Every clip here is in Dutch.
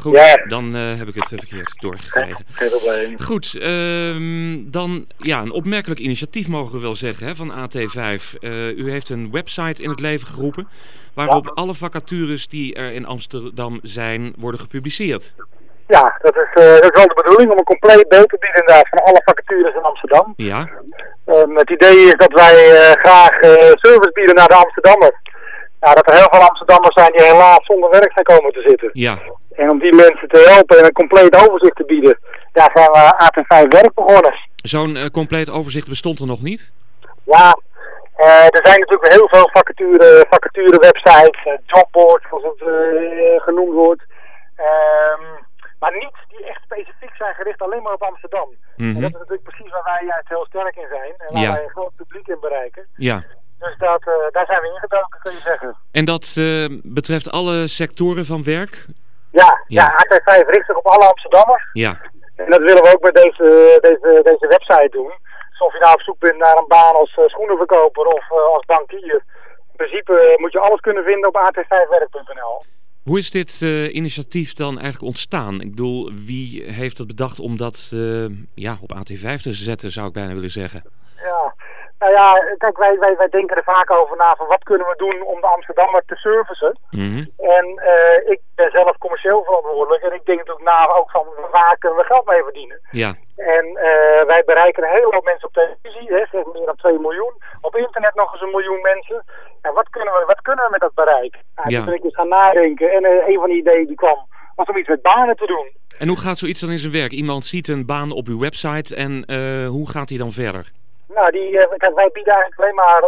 Goed, Ja. dan heb ik het verkeerd doorgekregen. Geen probleem. Goed, dan ja, een opmerkelijk initiatief mogen we wel zeggen hè, van AT5. U heeft een website in het leven geroepen waarop alle vacatures die er in Amsterdam zijn worden gepubliceerd. Ja, dat is wel de bedoeling om een compleet beeld te bieden inderdaad van alle vacatures in Amsterdam. Ja, Het idee is dat wij graag service bieden naar de Amsterdammer. Ja, dat er heel veel Amsterdammers zijn die helaas zonder werk zijn komen te zitten. ja, En om die mensen te helpen en een compleet overzicht te bieden, ja, zijn we AT5 Werk begonnen. zo'n compleet overzicht bestond er nog niet. Ja, er zijn natuurlijk heel veel vacature websites, jobboards zoals het genoemd wordt. Maar niet die echt specifiek zijn gericht alleen maar op Amsterdam. En dat is natuurlijk precies waar wij juist heel sterk in zijn en waar wij een groot publiek in bereiken. Ja. Dus daar zijn we ingedoken, kun je zeggen. En dat betreft alle sectoren van werk? Ja, AT5 richt zich op alle Amsterdammers. Ja. En dat willen we ook met deze website doen. Dus of je nou op zoek bent naar een baan als schoenenverkoper of als bankier. In principe moet je alles kunnen vinden op at5werk.nl. Hoe is dit initiatief dan eigenlijk ontstaan? Ik bedoel, wie heeft het bedacht om dat op AT5 te zetten, zou ik bijna willen zeggen? Ja, nou ja, kijk, wij denken er vaak over na van wat kunnen we doen om de Amsterdammer te servicen. En ik ben zelf commercieel verantwoordelijk en ik denk natuurlijk na ook van waar kunnen we geld mee verdienen. Ja. En wij bereiken een hele hoop mensen op televisie, hè, zeg meer dan 2 miljoen. Op internet nog eens 1 miljoen mensen. En wat kunnen we met dat bereik? Nou, toen ben ik dus gaan nadenken en een van de ideeën die kwam was om iets met banen te doen. En hoe gaat zoiets dan in zijn werk? Iemand ziet een baan op uw website en hoe gaat hij dan verder? Nou, kijk, wij bieden eigenlijk alleen maar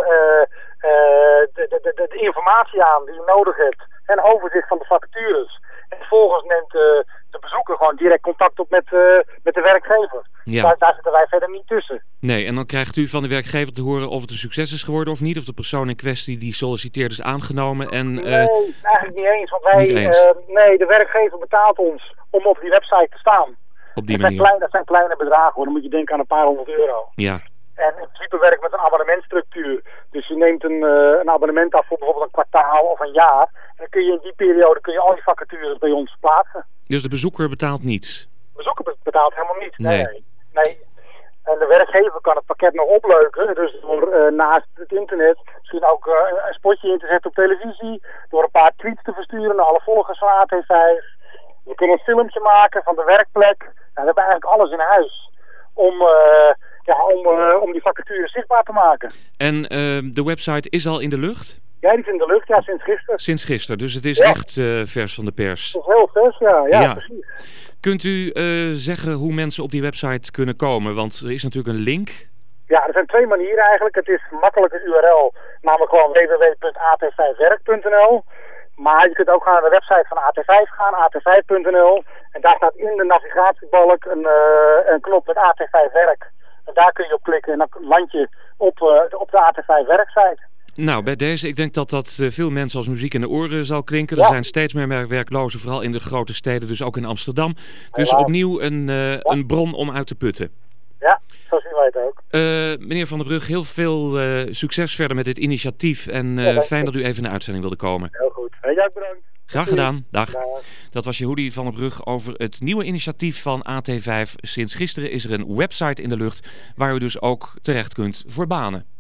de informatie aan die je nodig hebt. En een overzicht van de vacatures. En vervolgens neemt de bezoeker gewoon direct contact op met de werkgever. Ja. Daar zitten wij verder niet tussen. Nee, en dan krijgt u van de werkgever te horen of het een succes is geworden of niet. Of de persoon in kwestie die solliciteert is aangenomen. En, nee, eigenlijk niet eens. Want de werkgever betaalt ons om op die website te staan. Op die manier. Dat zijn kleine bedragen hoor. Dan moet je denken aan een paar €100. Ja. En in principe werkt met een abonnementstructuur. Dus je neemt een abonnement af voor bijvoorbeeld een kwartaal of een jaar. En dan kun je in die periode al die vacatures bij ons plaatsen. Dus de bezoeker betaalt niets? De bezoeker betaalt helemaal niets. Nee. En de werkgever kan het pakket nog opleuken. Dus door naast het internet misschien ook een spotje in te zetten op televisie. Door een paar tweets te versturen naar alle volgers van AT5. We kunnen een filmpje maken van de werkplek. Nou, we hebben eigenlijk alles in huis om die vacatures zichtbaar te maken. En de website is al in de lucht? Ja, die is in de lucht, ja, sinds gisteren. Sinds gisteren, dus het is echt vers van de pers. Dat is heel vers, ja, precies. Kunt u zeggen hoe mensen op die website kunnen komen? Want er is natuurlijk een link. Ja, er zijn 2 manieren eigenlijk. Het is makkelijke URL, namelijk gewoon www.at5werk.nl. Maar je kunt ook gaan naar de website van AT5 gaan, at5.nl. En daar staat in de navigatiebalk een knop met AT5 Werk. En daar kun je op klikken en dan land je op de AT5 Werksite. Nou, bij deze, ik denk dat veel mensen als muziek in de oren zal klinken. Er zijn steeds meer werklozen, vooral in de grote steden, dus ook in Amsterdam. Dus opnieuw een bron om uit te putten. Ja, zo zien wij het ook. Meneer Van der Brug, heel veel succes verder met dit initiatief. En fijn dat u even in de uitzending wilde komen. Heel goed. Jij bedankt. Graag gedaan. Dag. Dat was Yehudi van der Brug over het nieuwe initiatief van AT5. Sinds gisteren is er een website in de lucht waar u dus ook terecht kunt voor banen.